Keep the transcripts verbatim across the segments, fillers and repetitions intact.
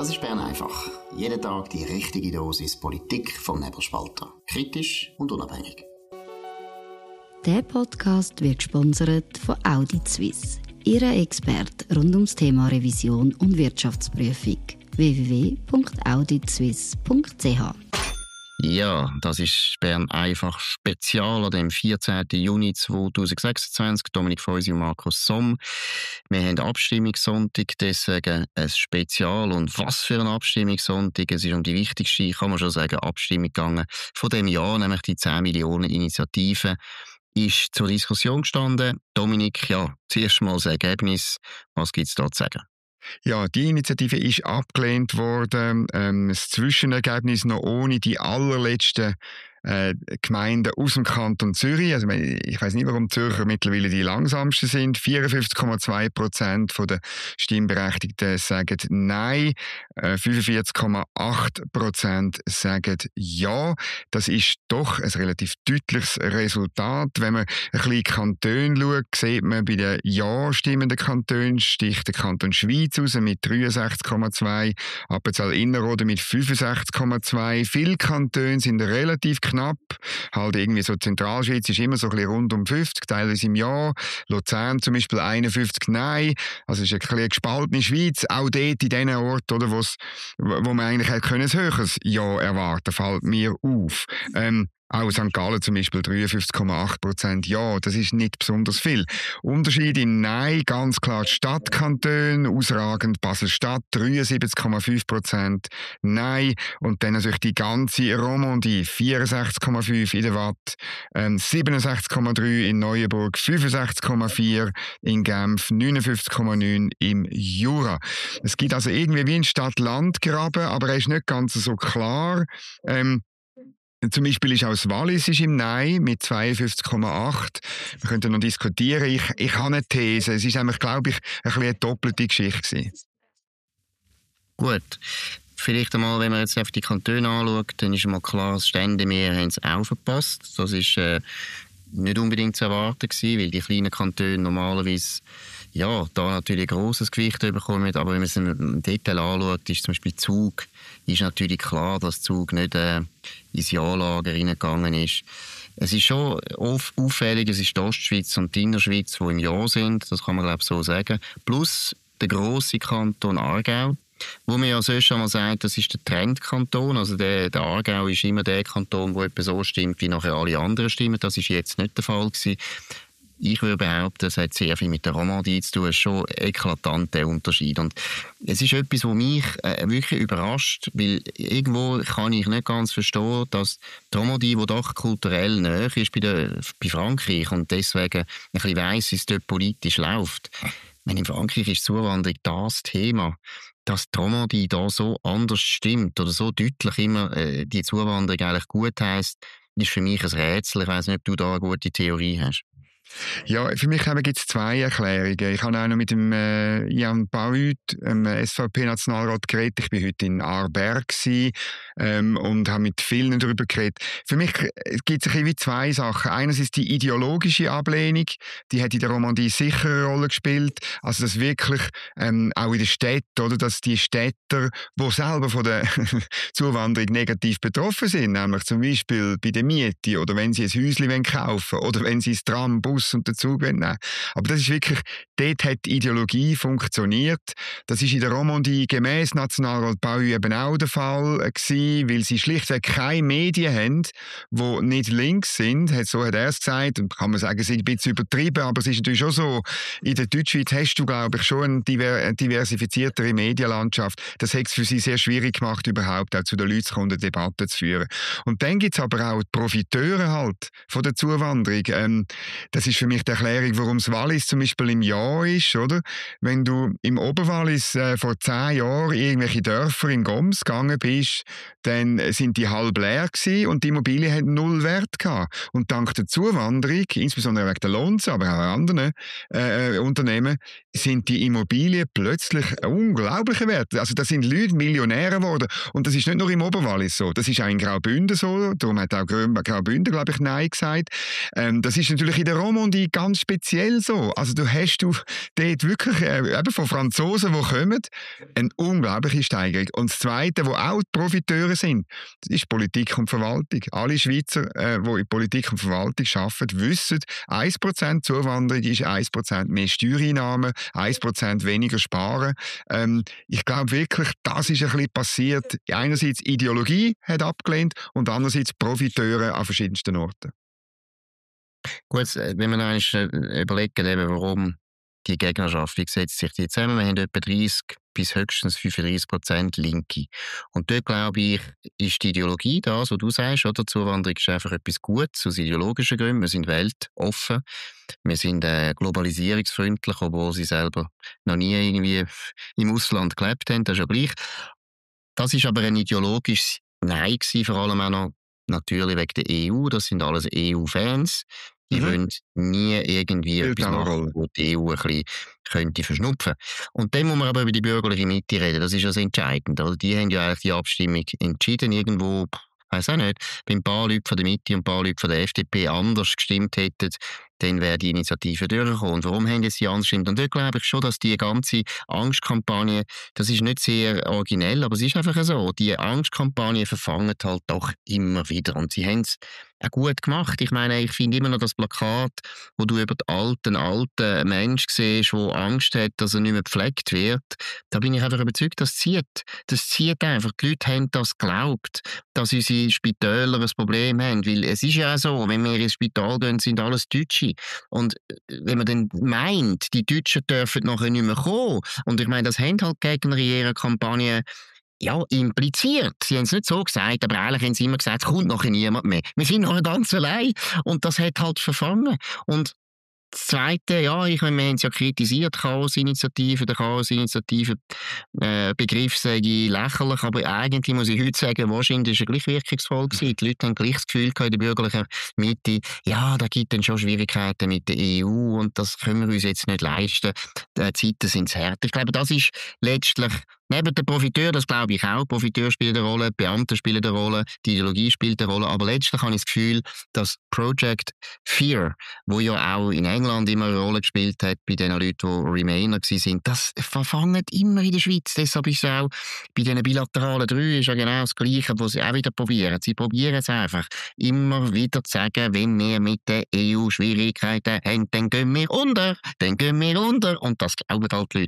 Das ist Bern einfach. Jeden Tag die richtige Dosis Politik vom Nebelspalter. Kritisch und unabhängig. Der Podcast wird gesponsert von Audit Suisse, Ihrer Experte rund ums Thema Revision und Wirtschaftsprüfung. w w w punkt audit suisse punkt c h. Ja, das ist Bern einfach Spezial an dem vierzehnten Juni zweitausendsechsundzwanzig. Dominik Feusi und Markus Somm. Wir haben Abstimmungssonntag, deswegen ein Spezial. Und was für ein Abstimmungssonntag. Es ist um die wichtigste, kann man schon sagen, Abstimmung gegangen von dem Jahr, nämlich die zehn Millionen Initiative. Ist zur Diskussion gestanden. Dominik, ja, zuerst mal das Ergebnis. Was gibt es da zu sagen? Ja, die Initiative ist abgelehnt worden. Ähm, das Zwischenergebnis noch ohne die allerletzten äh, Gemeinden aus dem Kanton Zürich. Also, ich weiss nicht, warum die Zürcher mittlerweile die langsamsten sind. vierundfünfzig Komma zwei Prozent der Stimmberechtigten sagen Nein. Äh, fünfundvierzig Komma acht Prozent sagen Ja. Das ist doch ein relativ deutliches Resultat. Wenn man ein bisschen Kantone schaut, sieht man, bei den Ja stimmenden Kantonen sticht der Kanton Schweiz raus mit dreiundsechzig Komma zwei, Appenzell Innerrhoden mit fünfundsechzig Komma zwei. Viele Kantone sind relativ knapp. Halt irgendwie so Zentralschweiz ist immer so ein bisschen rund um fünfzig, teilweise im Ja. Luzern zum Beispiel einundfünfzig Nein. Also es ist ein bisschen eine gespaltene Schweiz. Auch dort in den Orten, oder, wo's, wo man eigentlich hätte können, ein höheres Ja erwarten, fällt mir auf. Ähm, Auch Sankt Gallen zum Beispiel dreiundfünfzig Komma acht Prozent Ja, das ist nicht besonders viel. Unterschied in Nein, ganz klar die Stadtkantone, ausragend Basel-Stadt, dreiundsiebzig Komma fünf Prozent Nein. Und dann natürlich die ganze Romandie, vierundsechzig Komma fünf in der Watt, ähm, siebenundsechzig Komma drei in Neuenburg, fünfundsechzig Komma vier in Genf, neunundfünfzig Komma neun im Jura. Es gibt also irgendwie wie ein Stadt-Land-Graben, aber er ist nicht ganz so klar. Ähm, Zum Beispiel ist auch das Wallis ist im Nein mit zweiundfünfzig Komma acht. Wir könnten noch diskutieren. Ich, ich habe eine These. Es ist nämlich, glaube ich, ein bisschen eine doppelte Geschichte gewesen. Gut. Vielleicht einmal, wenn man jetzt auf die Kantone anschaut, dann ist mal klar, das Ständemeer haben es auch verpasst. Das ist äh, nicht unbedingt zu erwarten gewesen, weil die kleinen Kantone normalerweise ja, da natürlich ein grosses Gewicht bekommen. Aber wenn man es im Detail anschaut, ist zum Beispiel Zug, ist natürlich klar, dass Zug nicht äh, ins Ja-Lager reingegangen ist. Es ist schon auf, auffällig, es ist die Ostschweiz und die Innerschweiz, die im Ja sind, das kann man glaube ich so sagen. Plus der grosse Kanton Aargau, wo man ja sonst einmal sagt, das ist der Trendkanton. Also der, der Aargau ist immer der Kanton, der etwa so stimmt, wie nachher alle anderen stimmen. Das ist jetzt nicht der Fall gewesen. Ich würde behaupten, es hat sehr viel mit der Romandie zu tun. Es ist schon eklatant, der Unterschied. Und es ist etwas, was mich äh, wirklich überrascht, weil irgendwo kann ich nicht ganz verstehen, dass die Romandie, die doch kulturell näher ist bei, der, bei Frankreich und deswegen ein bisschen weiss, wie es dort politisch läuft. Wenn in Frankreich ist Zuwanderung das Thema, dass die Romandie da so anders stimmt oder so deutlich immer äh, die Zuwanderung eigentlich gut heisst, ist für mich ein Rätsel. Ich weiss nicht, ob du da eine gute Theorie hast. Ja, für mich gibt es zwei Erklärungen. Ich habe auch noch mit dem äh, Jan Baud, dem S V P-Nationalrat, geredet. Ich war heute in Aarberg ähm, und habe mit vielen darüber geredet. Für mich gibt es wie zwei Sachen. Einerseits die ideologische Ablehnung, die hat in der Romandie sicher eine Rolle gespielt. Also dass wirklich ähm, auch in den Städten, oder, dass die Städter, die selber von der Zuwanderung negativ betroffen sind, nämlich zum Beispiel bei der Miete oder wenn sie ein Häuschen kaufen wollen oder wenn sie das Tram, Bus und den Zug nehmen. Aber das ist wirklich, dort hat die Ideologie funktioniert. Das ist in der Romandie gemäss Nationalrat Baud eben auch der Fall gewesen, weil sie schlichtweg keine Medien haben, die nicht links sind. So hat er es gesagt. Und kann man sagen, es ist ein bisschen übertrieben, aber es ist natürlich schon so, in der Deutschschweiz hast du, glaube ich, schon eine diversifiziertere Medienlandschaft. Das hat es für sie sehr schwierig gemacht, überhaupt auch zu den Leuten zu kommen, eine Debatte zu führen. Und dann gibt es aber auch die Profiteure halt von der Zuwanderung. Ähm, das ist für mich die Erklärung, warum das Wallis zum Beispiel im Ja ist, oder? Wenn du im Oberwallis äh, vor zehn Jahren irgendwelche Dörfer in Goms gegangen bist, dann sind die halb leer gewesen und die Immobilien hatten null Wert gehabt. Und dank der Zuwanderung, insbesondere wegen der Lonza, aber auch anderen äh, Unternehmen, sind die Immobilien plötzlich ein unglaublicher Wert. Also da sind Leute Millionäre geworden. Und das ist nicht nur im Oberwallis so, das ist auch in Graubünden so, darum hat auch Graubünden, glaube ich, Nein gesagt. Ähm, das ist natürlich in der Rom Normandie ganz speziell so. Also du hast du dort wirklich äh, eben von Franzosen, die kommen, eine unglaubliche Steigerung. Und das Zweite, wo auch die Profiteure sind, das ist Politik und Verwaltung. Alle Schweizer, äh, die in Politik und Verwaltung arbeiten, wissen, ein Prozent Zuwanderung ist ein Prozent mehr Steuereinnahmen, ein Prozent weniger sparen. Ähm, ich glaube wirklich, das ist ein bisschen passiert. Einerseits Ideologie hat abgelehnt und andererseits Profiteure an verschiedensten Orten. Gut, wenn wir noch einmal überlegen, eben, warum die Gegnerschaft, wie setzt sich die zusammen? Wir haben etwa dreißig bis höchstens fünfunddreißig Prozent Linke. Und dort, glaube ich, ist die Ideologie das, was du sagst, oder? Zuwanderung ist einfach etwas Gutes, aus ideologischen Gründen. Wir sind weltoffen, wir sind äh, globalisierungsfreundlich, obwohl sie selber noch nie irgendwie im Ausland gelebt haben, das ist ja gleich. Das ist aber ein ideologisches Nein gewesen, vor allem auch noch natürlich wegen der E U, das sind alles E U-Fans. Die mhm. wollen nie irgendwie Spielt etwas machen, wo die E U ein bisschen könnte verschnupfen. Und dann muss man aber über die bürgerliche Mitte reden, das ist ja das Entscheidende. Oder? Die haben ja eigentlich die Abstimmung entschieden, irgendwo, ich weiss auch nicht, wenn ein paar Leute von der Mitte und ein paar Leute von der F D P anders gestimmt hätten, dann wäre die Initiative durchgekommen. Und warum haben jetzt die anders gestimmt? Und dort glaube ich schon, dass die ganze Angstkampagne, das ist nicht sehr originell, aber es ist einfach so, die Angstkampagne verfangen halt doch immer wieder. Und sie haben es auch gut gemacht. Ich meine, ich finde immer noch das Plakat, wo du über den alten, alten Mensch siehst, der Angst hat, dass er nicht mehr gepflegt wird. Da bin ich einfach überzeugt, das zieht. Das zieht einfach. Die Leute haben das geglaubt, dass unsere Spitäler ein Problem haben. Weil es ist ja auch so, wenn wir ins Spital gehen, sind alles Deutsche. Und wenn man dann meint, die Deutschen dürfen nachher nicht mehr kommen, und ich meine, das haben halt Gegner in ihrer Kampagne ja, impliziert. Sie haben es nicht so gesagt, aber eigentlich haben sie immer gesagt, es kommt nachher niemand mehr. Wir sind noch ganz allein. Und das hat halt verfangen. Und das Zweite, ja, ich meine, wir haben es ja kritisiert, Chaos-Initiative, der Chaos-Initiative-Begriff äh, sage ich lächerlich, aber eigentlich muss ich heute sagen, wahrscheinlich war er gleich wirkungsvoll gewesen. Die Leute haben gleich das Gefühl gehabt, in der bürgerlichen Mitte, ja, da gibt es dann schon Schwierigkeiten mit der E U und das können wir uns jetzt nicht leisten. Die Zeiten sind zu hart. Ich glaube, das ist letztlich neben dem Profiteur, das glaube ich auch, Profiteur spielt eine Rolle, Beamte spielen eine Rolle, die Ideologie spielt eine Rolle, aber letztlich habe ich das Gefühl, dass Project Fear, wo ja auch in England immer eine Rolle gespielt hat, bei den Leuten, die Remainer waren, das verfangen immer in der Schweiz. Deshalb ist es auch bei diesen bilateralen drei ist ja genau das Gleiche, was sie auch wieder probieren. Sie probieren es einfach, immer wieder zu sagen, wenn wir mit der E U Schwierigkeiten haben, dann gehen wir unter, dann gehen wir unter. Und das glauben halt die Leute.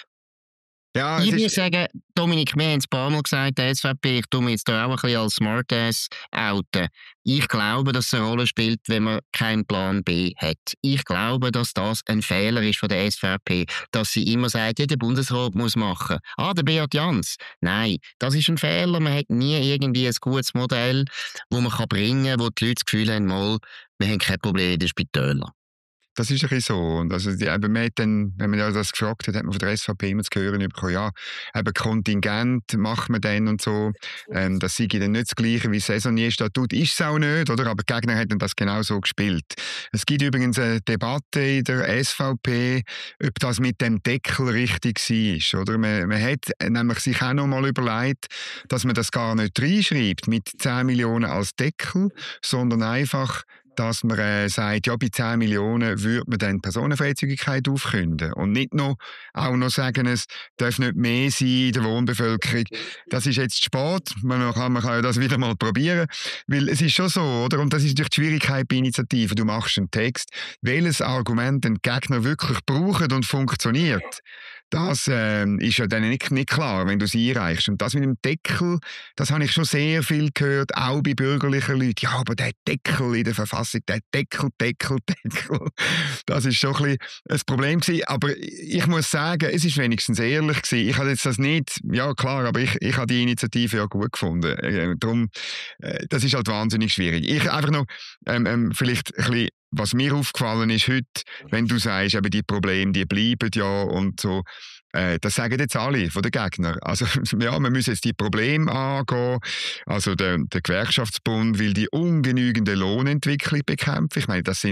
Ja, ich würde sagen, Dominik, wir haben es ein paar Mal gesagt, der S V P, ich tue mich jetzt da auch ein bisschen als Smartass outen. Ich glaube, dass es eine Rolle spielt, wenn man keinen Plan B hat. Ich glaube, dass das ein Fehler ist von der S V P, dass sie immer sagt, ja, der Bundesrat muss machen. Ah, der Beat Jans. Nein, das ist ein Fehler. Man hat nie irgendwie ein gutes Modell, das man bringen kann, wo die Leute das Gefühl haben, mal, wir haben kein Problem in den Spitälern. Das ist ein bisschen so. Und also die, eben, man hat dann, wenn man ja das gefragt hat, hat man von der S V P immer zu hören bekommen, ja, eben Kontingent macht man dann und so. Ähm, das sei dann nicht das Gleiche wie Saisonierstatut. Ist es auch nicht, oder? Aber die Gegner hätten das genau so gespielt. Es gibt übrigens eine Debatte in der S V P, ob das mit dem Deckel richtig war, oder? Man, man hat nämlich sich auch noch mal überlegt, dass man das gar nicht reinschreibt mit zehn Millionen als Deckel, sondern einfach dass man äh, sagt, ja, bei zehn Millionen würde man dann die Personenfreizügigkeit aufkünden. Und nicht noch, auch noch sagen, es darf nicht mehr sein in der Wohnbevölkerung. Das ist jetzt spät, man kann, man kann ja das wieder mal probieren, weil es ist schon so, oder? Und das ist natürlich die Schwierigkeit bei Initiativen. Du machst einen Text, welches Argument den Gegner wirklich braucht und funktioniert. Das äh, ist ja dann nicht, nicht klar, wenn du es einreichst. Und das mit dem Deckel, das habe ich schon sehr viel gehört, auch bei bürgerlichen Leuten. Ja, aber der Deckel in der Verfassung, der Deckel, Deckel, Deckel. Das ist schon ein bisschen ein Problem gewesen. Aber ich muss sagen, es ist wenigstens ehrlich gewesen. Ich habe jetzt das nicht, ja klar, aber ich, ich habe die Initiative ja gut gefunden. Äh, darum, äh, das ist halt wahnsinnig schwierig. Ich einfach noch, ähm, ähm, vielleicht ein bisschen, was mir aufgefallen ist heute, wenn du sagst, eben die Probleme, die bleiben ja und so, äh, das sagen jetzt alle von den Gegnern. Also ja, wir müssen jetzt die Probleme angehen. Also der, der Gewerkschaftsbund will die ungenügende Lohnentwicklung bekämpfen. Ich meine, das sind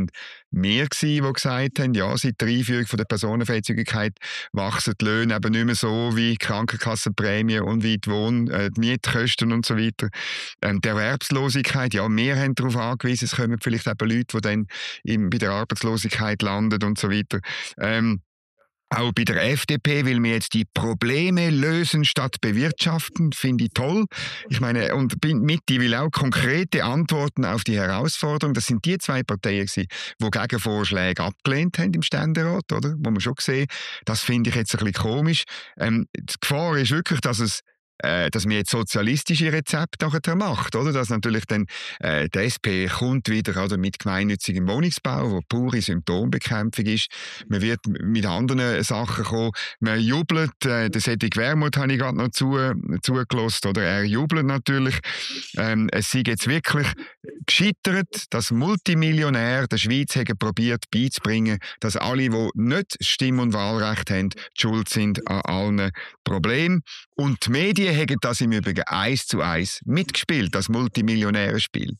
wir gewesen, die gesagt haben, ja, seit der Einführung von der Personenfreizügigkeit wachsen die Löhne eben nicht mehr so wie die Krankenkassenprämie und wie die Wohn-, äh, die Mietkosten und so weiter. Ähm, die Erwerbslosigkeit, ja, wir haben darauf angewiesen, es kommen vielleicht eben Leute, die dann im, bei der Arbeitslosigkeit landen und so weiter. Ähm, Auch bei der F D P will man jetzt die Probleme lösen statt bewirtschaften, finde ich toll. Ich meine, und Mitte will auch konkrete Antworten auf die Herausforderung. Das sind die zwei Parteien gewesen, die Gegenvorschläge abgelehnt haben im Ständerat, oder? Wo man schon gesehen, das finde ich jetzt ein bisschen komisch. Ähm, die Gefahr ist wirklich, dass es Äh, dass man jetzt sozialistische Rezepte nachher macht, oder? Dass natürlich dann äh, die S P kommt wieder oder, mit gemeinnützigem Wohnungsbau, wo pure Symptombekämpfung ist. Man wird mit anderen Sachen kommen. Man jubelt, äh, der Cedric Wermuth habe ich gerade noch zu, zugelassen, oder? Er jubelt natürlich. Ähm, es sei jetzt wirklich gescheitert, dass Multimillionäre der Schweiz haben probiert beizubringen, dass alle, die nicht Stimm- und Wahlrecht haben, schuld sind an allen Problemen. Und die Medien haben das im Übrigen eins zu eins mitgespielt, das Multimillionärenspiel.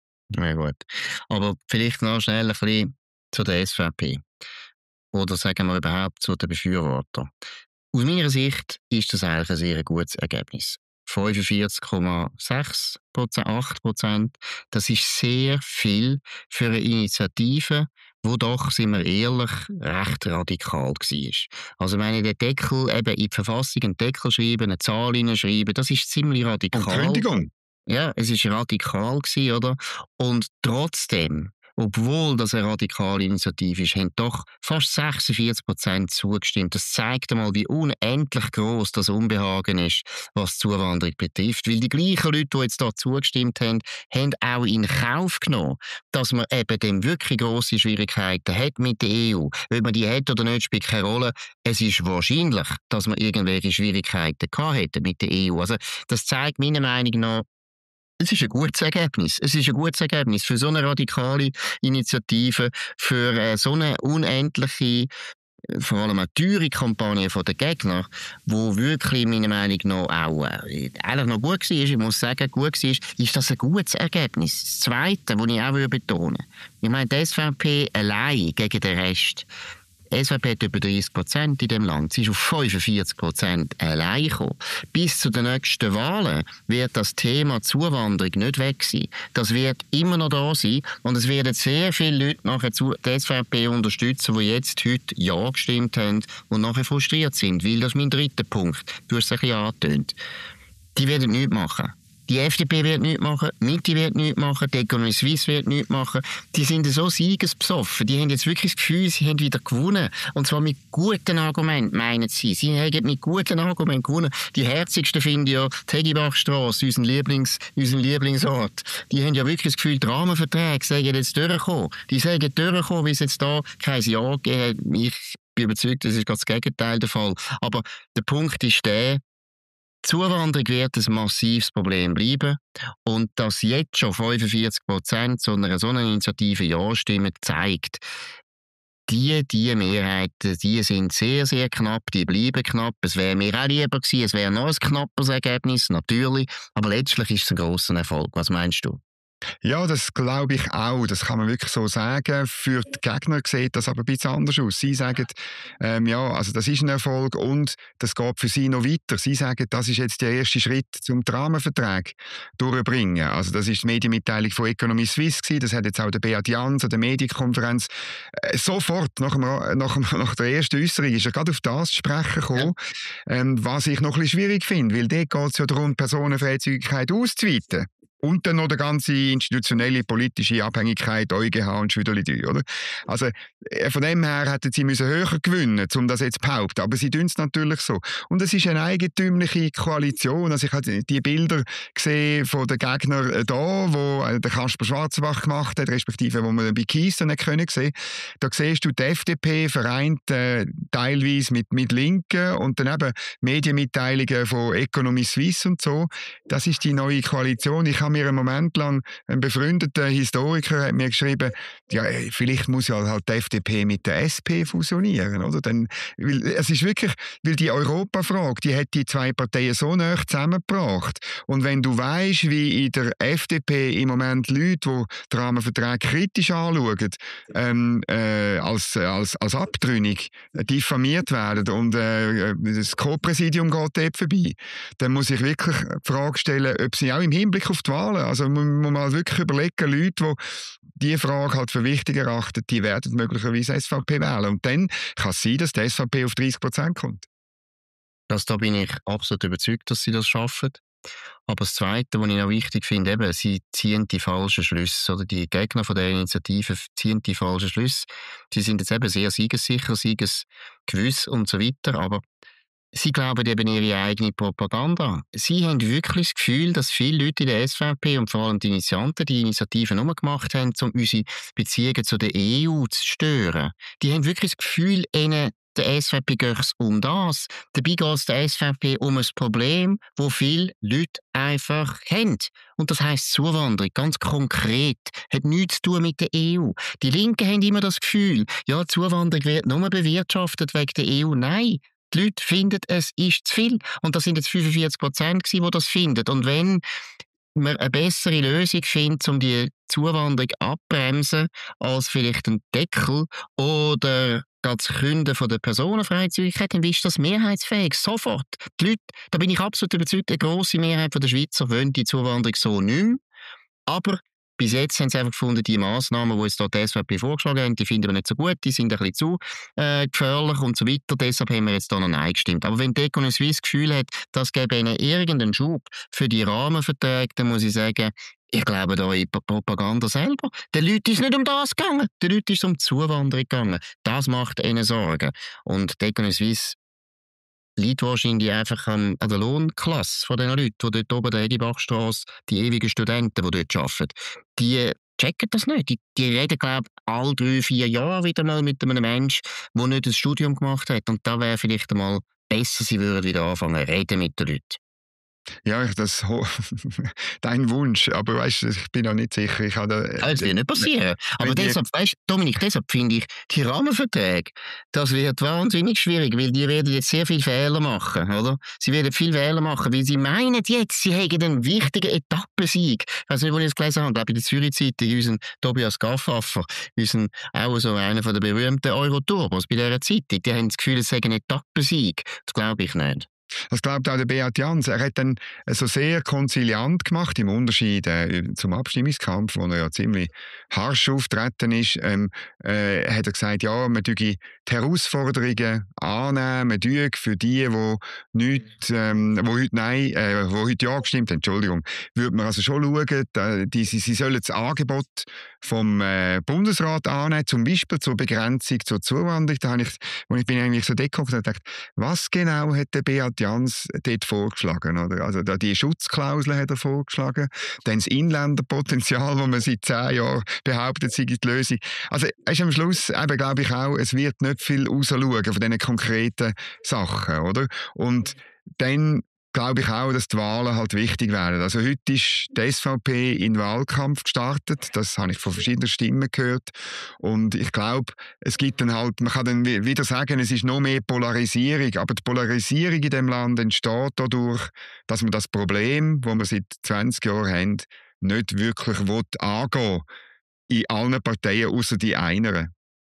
Ja gut. Aber vielleicht noch schnell ein bisschen zu der S V P. Oder sagen wir überhaupt zu den Befürwortern. Aus meiner Sicht ist das eigentlich ein sehr gutes Ergebnis. fünfundvierzig Komma sechs Prozent, acht Prozent, das ist sehr viel für eine Initiative, wo doch, sind wir ehrlich, recht radikal war. Also wenn ich den Deckel eben in die Verfassung einen Deckel schreiben, eine Zahl hineinschreiben, das ist ziemlich radikal. Und Kündigung. Ja, es war radikal gewesen, oder? Und trotzdem, obwohl das eine radikale Initiative ist, haben doch fast sechsundvierzig Prozent zugestimmt. Das zeigt einmal, wie unendlich gross das Unbehagen ist, was die Zuwanderung betrifft. Weil die gleichen Leute, die jetzt da zugestimmt haben, haben auch in Kauf genommen, dass man eben dem wirklich grosse Schwierigkeiten hat mit der E U. Ob man die hat oder nicht, spielt keine Rolle. Es ist wahrscheinlich, dass man irgendwelche Schwierigkeiten gehabt hätte mit der E U. Also das zeigt meiner Meinung nach, es ist ein gutes Ergebnis. Es ist ein gutes Ergebnis für so eine radikale Initiative, für äh, so eine unendliche, vor allem eine teure Kampagne von den Gegnern, die wirklich meiner Meinung nach auch äh, eigentlich noch gut war. Ich muss sagen, gut war, ist das ein gutes Ergebnis. Das Zweite, das ich auch betonen würde, ich meine, die S V P allein gegen den Rest. Die S V P hat über dreißig Prozent in diesem Land. Sie ist auf fünfundvierzig Prozent allein gekommen. Bis zu den nächsten Wahlen wird das Thema Zuwanderung nicht weg sein. Das wird immer noch da sein. Und es werden sehr viele Leute nachher die S V P unterstützen, die jetzt heute Ja gestimmt haben und nachher frustriert sind. Weil das ist mein dritter Punkt. Du hast es ein bisschen angetönt. Die werden nichts machen. Die F D P wird nichts machen, die Mitte wird nichts machen, die Economy Suisse wird nichts machen. Die sind so siegesbesoffen. Die haben jetzt wirklich das Gefühl, sie haben wieder gewonnen. Und zwar mit guten Argumenten, meinen sie. Sie haben mit guten Argumenten gewonnen. Die herzigsten finden ja die Hegibachstrasse, unseren, Lieblings, unseren Lieblingsort. Die haben ja wirklich das Gefühl, die Rahmenverträge sagen jetzt durchgekommen. Die sagen durchgekommen, wie es jetzt da kein Ja gegeben hat. Ich bin überzeugt, das ist ganz das Gegenteil der Fall. Aber der Punkt ist der, Zuwanderung wird ein massives Problem bleiben. Und dass jetzt schon fünfundvierzig Prozent zu einer so einer Initiative Ja stimmen, zeigt, die, die Mehrheiten, die sind sehr, sehr knapp, die bleiben knapp. Es wäre mir auch lieber gewesen, es wäre noch ein knapperes Ergebnis, natürlich. Aber letztlich ist es ein grosser Erfolg. Was meinst du? Ja, das glaube ich auch. Das kann man wirklich so sagen. Für die Gegner sieht das aber ein bisschen anders aus. Sie sagen, ähm, ja, also das ist ein Erfolg und das geht für sie noch weiter. Sie sagen, das ist jetzt der erste Schritt zum Rahmenvertrag durchbringen. Also das ist die Medienmitteilung von Economy Suisse gewesen. Das hat jetzt auch der Beat Jans an der Medienkonferenz äh, sofort nach, dem, nach, nach der ersten Äußerung ist er gerade auf das zu sprechen gekommen, ja. ähm, was ich noch ein bisschen schwierig finde, weil dort geht es ja darum, Personenfreizügigkeit auszuweiten. Und dann noch die ganze institutionelle politische Abhängigkeit, E u G H und Schwüderli, oder? Also, von dem her hätten sie müssen höher gewinnen, um das jetzt zu behaupten. Aber sie tun es natürlich so. Und es ist eine eigentümliche Koalition. Also, ich habe die Bilder gesehen von den Gegnern da, wo der Kasper Schwarzenbach gemacht hat, respektive, wo man bei Kies nicht können sehen. Da siehst du die F D P vereint äh, teilweise mit, mit Linken und dann eben Medienmitteilungen von Economy Suisse und so. Das ist die neue Koalition. Ich habe habe mir einen Moment lang, ein befreundeter Historiker hat mir geschrieben, ja, vielleicht muss ja halt die F D P mit der S P fusionieren, oder? Dann, weil, es ist wirklich, weil die Europafrage, die hat die zwei Parteien so nah zusammengebracht. Und wenn du weißt, wie in der F D P im Moment Leute, die die Rahmenverträge kritisch anschauen, ähm, äh, als, als, als abtrünnig diffamiert werden und äh, das Co-Präsidium geht dort vorbei, dann muss ich wirklich die Frage stellen, ob sie auch im Hinblick auf die Wahlen, also man muss mal wirklich überlegen, Leute, die diese Frage halt für wichtig erachten, die werden möglicherweise S V P wählen. Und dann kann es sein, dass die S V P auf dreißig Prozent kommt. Das, da bin ich absolut überzeugt, dass sie das schaffen. Aber das Zweite, was ich noch wichtig finde, eben, sie ziehen die falschen Schlüsse. Oder die Gegner von der Initiative ziehen die falschen Schlüsse. Sie sind jetzt eben sehr siegessicher, siegesgewiss und so weiter, aber sie glauben eben ihre eigene Propaganda. Sie haben wirklich das Gefühl, dass viele Leute in der S V P und vor allem die Initianten die Initiativen nur gemacht haben, um unsere Beziehungen zu der E U zu stören. Die haben wirklich das Gefühl, ihnen der S V P geht es um das. Dabei geht es der S V P um ein Problem, das viele Leute einfach haben. Und das heisst Zuwanderung, ganz konkret, hat nichts zu tun mit der E U. Die Linken haben immer das Gefühl, ja, Zuwanderung wird nur bewirtschaftet wegen der E U. Nein. Die Leute finden, es ist zu viel. Und das sind jetzt fünfundvierzig Prozent, die das finden. Und wenn man eine bessere Lösung findet, um die Zuwanderung abbremsen, als vielleicht ein Deckel oder das Künden von der Personenfreizügigkeit, dann ist das mehrheitsfähig. Sofort. Die Leute, da bin ich absolut überzeugt, eine grosse Mehrheit der Schweizer wollen die Zuwanderung so nicht mehr. Aber bis jetzt haben sie einfach gefunden, die Massnahmen, die jetzt dort die S V P vorgeschlagen haben, die finden wir nicht so gut, die sind ein bisschen zu äh, gefährlich und so weiter. Deshalb haben wir jetzt da noch Nein gestimmt. Aber wenn die Economie Suisse das Gefühl hat, das gäbe ihnen irgendeinen Schub für die Rahmenverträge, dann muss ich sagen, ich glaube da in Propaganda selber. Den Leuten ist nicht um das gegangen. Den Leuten ist um die Zuwanderung gegangen. Das macht ihnen Sorgen. Und die Economie Suisse liegt wahrscheinlich einfach an, an der Lohnklasse von den Leuten, die dort oben der Egibachstrasse, die ewigen Studenten, die dort arbeiten, die checken das nicht. Die, die reden, glaube ich, alle drei, vier Jahre wieder mal mit einem Menschen, der nicht ein Studium gemacht hat. Und da wäre vielleicht einmal besser, sie würden wieder anfangen zu reden mit den Leuten. Ja, das dein Wunsch, aber weißt, ich bin auch nicht sicher. Ich habe da, das wird nicht passieren. Aber deshalb, weißt, Dominik, deshalb finde ich, die Rahmenverträge, das wird wahnsinnig schwierig, weil die werden jetzt sehr viele Fehler machen, oder? Sie werden viele Fehler machen, weil sie meinen jetzt, sie hätten einen wichtigen Etappensieg. Ich weiß nicht, wo ich das gelesen habe, ich glaube in der Zürich-Zeitung, unseren Tobias Gaffaffer, unseren, auch so einer von der berühmten Euroturbos bei dieser Zeitung, die haben das Gefühl, es sei ein Etappensieg. Das glaube ich nicht. Das glaubt auch der Beat Jans. Er hat dann so sehr konziliant gemacht, im Unterschied äh, zum Abstimmungskampf, wo er ja ziemlich harsch auftreten ist. Ähm, äh, hat er gesagt, ja, man tue die Herausforderungen annehmen, man tue für die, die nicht, ähm, wo heute Nein, äh, wo heute Ja gestimmt haben, Entschuldigung, würde man also schon schauen, die, sie, sie sollen das Angebot vom äh, Bundesrat annehmen, zum Beispiel zur Begrenzung zur Zuwanderung. Da habe ich, wo ich bin eigentlich so deckgeguckt und gedacht, was genau hat der Beat Jans dort vorgeschlagen, oder? Also da die Schutzklausel hat er vorgeschlagen, dann das Inländerpotenzial, wo man seit zehn Jahren behauptet, sei die Lösung. Also ist am Schluss eben, glaube ich auch, es wird nicht viel rausschauen von diesen konkreten Sachen, oder? Und dann glaube ich auch, dass die Wahlen halt wichtig werden. Also heute ist die S V P in den Wahlkampf gestartet. Das habe ich von verschiedenen Stimmen gehört. Und ich glaube, es gibt dann halt, man kann dann wieder sagen, es ist noch mehr Polarisierung. Aber die Polarisierung in dem Land entsteht dadurch, dass man das Problem, das wir seit zwanzig Jahren haben, nicht wirklich angehen will. In allen Parteien, außer die einen.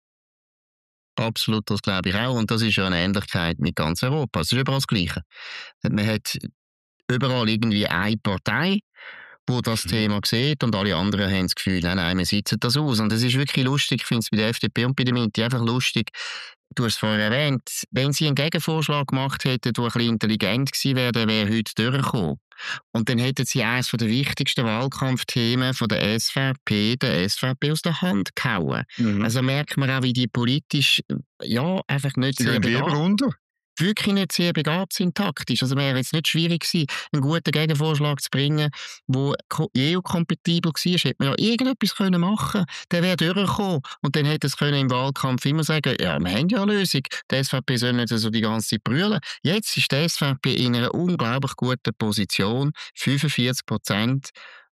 Absolut, das glaube ich auch. Und das ist ja eine Ähnlichkeit mit ganz Europa. Es ist überall das Gleiche. Man hat überall irgendwie eine Partei, die das mhm. Thema sieht und alle anderen haben das Gefühl, nein, nein, wir sitzen das aus. Und es ist wirklich lustig, ich finde es bei der F D P und bei der Mitte einfach lustig. Du hast es vorher erwähnt, wenn sie einen Gegenvorschlag gemacht hätten, der ein bisschen intelligent gewesen wäre, der wäre heute durchgekommen. Und dann hätten sie eines der wichtigsten Wahlkampfthemen von der S V P, der S V P aus der Hand gehauen. Mhm. Also merkt man auch, wie die politisch ja, einfach nicht sehr begabt, wirklich nicht sehr begabt sind taktisch. Also wäre jetzt nicht schwierig gewesen, einen guten Gegenvorschlag zu bringen, der E U-kompatibel war. Hätte man ja irgendetwas können machen können. Der wäre durchgekommen. Und dann hätte es im Wahlkampf immer sagen, ja, wir haben ja eine Lösung. Die S V P soll nicht so die ganze Zeit brüllen. Jetzt ist die S V P in einer unglaublich guten Position. fünfundvierzig Prozent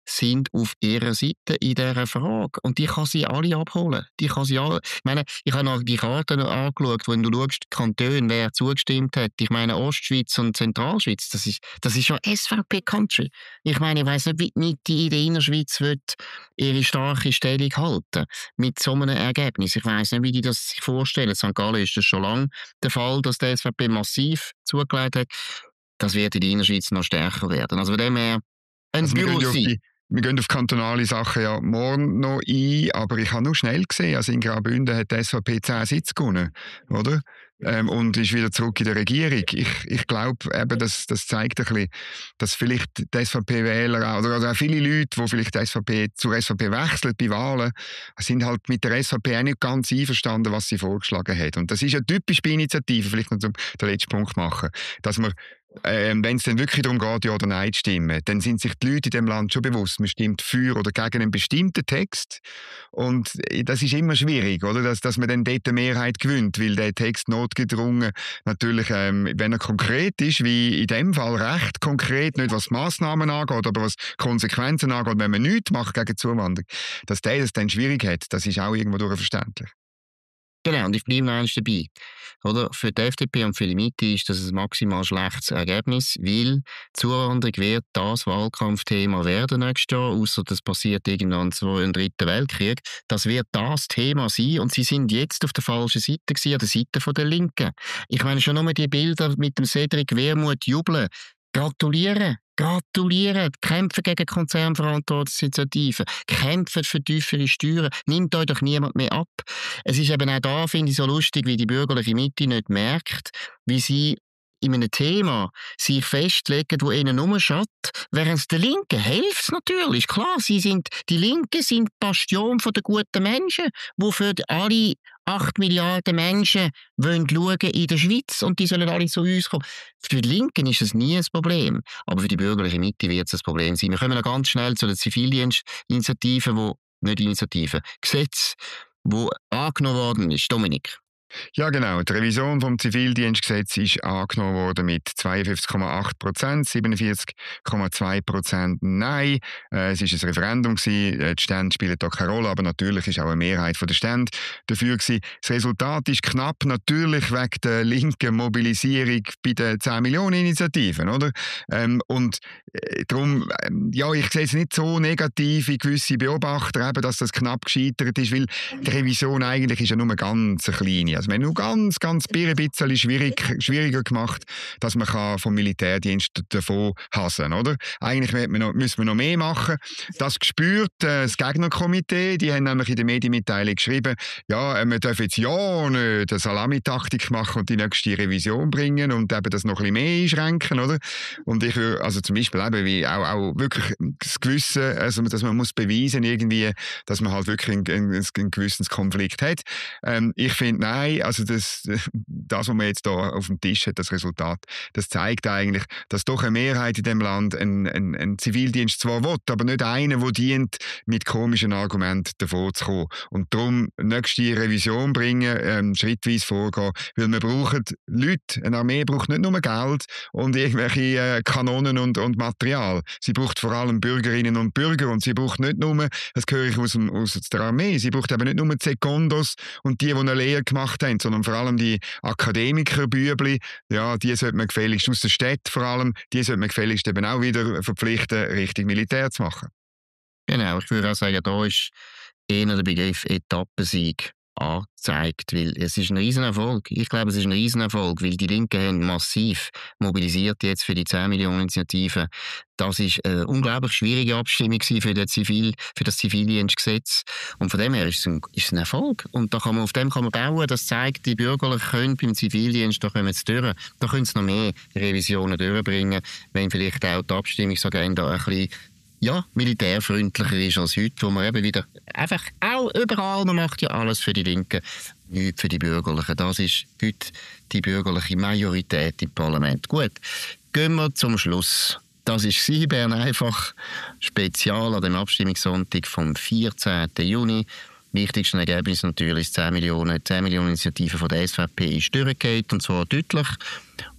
sind auf ihrer Seite in dieser Frage. Und die kann sie alle abholen. Die kann sie alle. Ich meine, ich habe noch die Karten angeschaut, wo du schaust, die Kantone, wer zugestimmt hat. Ich meine, Ostschweiz und Zentralschweiz, das ist, das ist schon S V P-Country. Ich meine, ich weiss nicht, wie nicht die in der Innerschweiz wird ihre starke Stellung halten mit so einem Ergebnis. Ich weiss nicht, wie die das sich vorstellen. In Sankt Gallen ist das schon lange der Fall, dass der S V P massiv zugelegt hat. Das wird in der Innerschweiz noch stärker werden. Also von dem her ein also Büro sein. Wir gehen auf kantonale Sachen ja morgen noch ein, aber ich habe nur schnell gesehen, also in Graubünden hat die S V P zehn Sitze gewonnen, oder? Ähm, und ist wieder zurück in der Regierung. Ich, ich glaube, eben, das, das zeigt ein bisschen, dass vielleicht die S V P-Wähler, oder also auch viele Leute, die vielleicht die S V P zur S V P wechseln bei Wahlen, sind halt mit der S V P auch nicht ganz einverstanden, was sie vorgeschlagen hat. Und das ist eine typische Initiative, vielleicht noch zum den letzten Punkt machen, dass man Ähm, wenn es dann wirklich darum geht, ja oder nein zu stimmen, dann sind sich die Leute in dem Land schon bewusst, man stimmt für oder gegen einen bestimmten Text. Und das ist immer schwierig, oder? Dass, dass man dann dort eine Mehrheit gewinnt, weil der Text notgedrungen natürlich, ähm, wenn er konkret ist, wie in dem Fall recht konkret, nicht was Massnahmen angeht, aber was Konsequenzen angeht, wenn man nichts macht gegen Zuwanderung, dass der das dann schwierig hat, das ist auch irgendwo durchverständlich. Genau, und ich bleibe noch eins dabei. Oder? Für die F D P und für die Mitte ist das ein maximal schlechtes Ergebnis, weil Zuwanderung wird das Wahlkampfthema werden nächstes Jahr, ausser das passiert irgendwann so im Dritten Weltkrieg. Das wird das Thema sein und sie sind jetzt auf der falschen Seite gewesen, an der Seite der Linken. Ich meine schon nur die Bilder mit dem Cedric Wermuth jubeln. Gratulieren! Gratulieren! Kämpfen gegen Konzernverantwortungsinitiativen. Kämpfen für tiefere Steuern. Nimmt euch doch niemand mehr ab. Es ist eben auch da, finde ich, so lustig, wie die bürgerliche Mitte nicht merkt, wie sie in einem Thema sich festlegen, wo ihnen rumschaut, während es den Linken hilft natürlich. Klar, sie sind, die Linken sind die Bastion der guten Menschen, die für alle acht Milliarden Menschen wollen schauen in der Schweiz und die sollen alle zu uns kommen. Für die Linken ist das nie ein Problem, aber für die bürgerliche Mitte wird es ein Problem sein. Wir kommen noch ganz schnell zu der Zivildienstinitiative, wo, nicht Initiative, Gesetz, wo angenommen worden ist. Dominik. Ja, genau. Die Revision vom Zivildienstgesetz ist angenommen worden mit zweiundfünfzig Komma acht Prozent, siebenundvierzig Komma zwei Prozent Nein. Äh, es war ein Referendum gewesen. Die Stände spielen da keine Rolle, aber natürlich ist auch eine Mehrheit der Stände dafür gewesen. Das Resultat ist knapp, natürlich wegen der linken Mobilisierung bei den zehn Millionen Initiativen, oder? Ähm, und äh, darum, äh, ja, ich sehe es nicht so negativ wie gewisse Beobachter, eben, dass das knapp gescheitert ist, weil die Revision eigentlich ist ja nur eine ganz kleine. Also wir haben nur ganz, ganz ein bisschen schwierig, schwieriger gemacht, dass man kann vom Militärdienst davon hassen, oder? Eigentlich müssen wir noch mehr machen. Das gespürt äh, das Gegnerkomitee, die haben nämlich in der Medienmitteilung geschrieben, ja, wir dürfen jetzt ja nicht eine Salamitaktik machen und die nächste Revision bringen und eben das noch ein bisschen mehr einschränken, oder? Und ich würde, also zum Beispiel eben, wie auch, auch wirklich das Gewisse, also dass man muss beweisen irgendwie, dass man halt wirklich einen, einen, einen gewissen Konflikt hat. Ähm, ich finde, nein, also das, das, was man jetzt da auf dem Tisch hat, das Resultat, das zeigt eigentlich, dass doch eine Mehrheit in dem Land einen, einen, einen Zivildienst zwar will, aber nicht einen, der dient, mit komischen Argumenten davon zu kommen. Und darum nächste Revision bringen, ähm, schrittweise vorgehen, weil wir brauchen Leute. Eine Armee braucht nicht nur Geld und irgendwelche äh, Kanonen und, und Material. Sie braucht vor allem Bürgerinnen und Bürger und sie braucht nicht nur, das höre ich aus, dem, aus der Armee, sie braucht eben nicht nur die Sekundos und die, die eine Lehre gemacht haben, sondern vor allem die Akademikerbübli, ja, die sollte man gefälligst aus der Stadt vor allem, die sollte man gefälligst eben auch wieder verpflichten, richtig Militär zu machen. Genau, ich würde auch sagen, da ist eher der Begriff Etappensieg angezeigt, weil es ist ein Riesenerfolg. Ich glaube, es ist ein Riesenerfolg, weil die Linken haben massiv mobilisiert jetzt für die zehn Millionen Initiative. Das ist eine unglaublich schwierige Abstimmung für, den Zivil, für das Zivildienstgesetz. Und von dem her ist es, ein, ist es ein Erfolg. Und da kann man, auf dem kann man bauen. Das zeigt, die Bürgerlichen können beim Zivildienst, da kommen sie durch. Da können sie noch mehr Revisionen durchbringen, wenn vielleicht auch die Abstimmungsagenda ein bisschen ja, militärfreundlicher ist als heute, wo man eben wieder einfach auch überall, man macht ja alles für die Linken, nichts für die Bürgerlichen. Das ist heute die bürgerliche Majorität im Parlament. Gut, gehen wir zum Schluss. Das war Bern einfach Spezial an dem Abstimmungssonntag vom vierzehnten Juni. Wichtigste Ergebnis natürlich zehn Millionen, zehn Millionen Initiativen von der S V P ist durchgegangen, und zwar deutlich.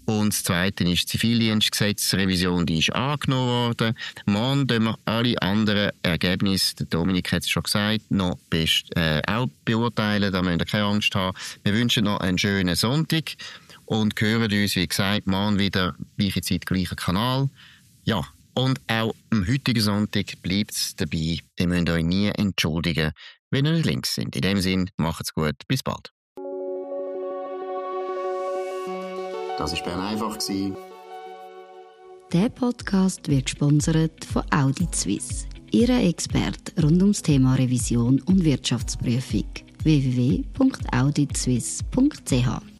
Und das Zweite ist die Zivildienstgesetzrevision, die ist angenommen worden. Morgen können wir alle anderen Ergebnisse, der Dominik hat es schon gesagt, noch best, äh, auch beurteilen. Da müsst ihr keine Angst haben. Wir wünschen noch einen schönen Sonntag und hören uns, wie gesagt, morgen wieder, gleiche Zeit, gleicher Kanal. Ja, und auch am heutigen Sonntag bleibt es dabei. Ihr müsst euch nie entschuldigen, wenn ihr nicht links sind. In dem Sinne, macht's gut. Bis bald. Das war Bern einfach. Der Podcast wird gesponsert von Audit Suisse, Ihre Experte rund ums Thema Revision und Wirtschaftsprüfung. w w w punkt audit suisse punkt c h